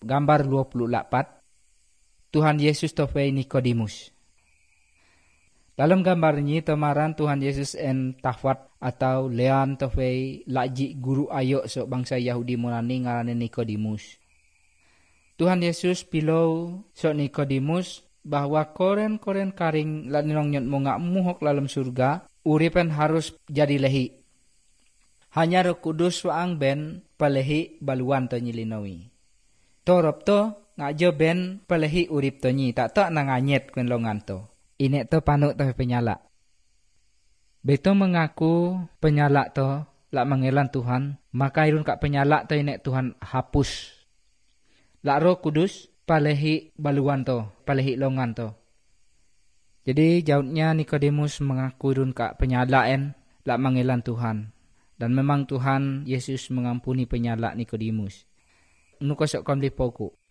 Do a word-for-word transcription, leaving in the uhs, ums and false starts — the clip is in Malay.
gambar dua puluh lapan, Tuhan Yesus tofei Nikodemus. Dalam gambar ini temaran Tuhan Yesus en tafat atau lean tofei laji guru ayok sok bangsa Yahudi mulani ngarane Nikodemus. Tuhan Yesus pilau sok Nikodemus bahwa koren-koren karing laninong nyot mongak muhok dalam surga, uripen harus jadi lehi. Hanya Roh Kudus waang ben palehi baluan to nyilinawi. Torop to ngajo ben palehi urip to nyi, tak tak nanganyet kuen longan to. Inek to panuk to penyala. Beto mengaku penyala to lak mengelan Tuhan, maka irun kak penyala to inek Tuhan hapus. Lak Roh Kudus palehi baluan to, palehi longan to. Jadi jawabnya Nikodemus mengaku irun kak penyala en lak mengelan Tuhan. Dan memang Tuhan Yesus mengampuni penyala Nikodemus. Nukosok kon lipoku.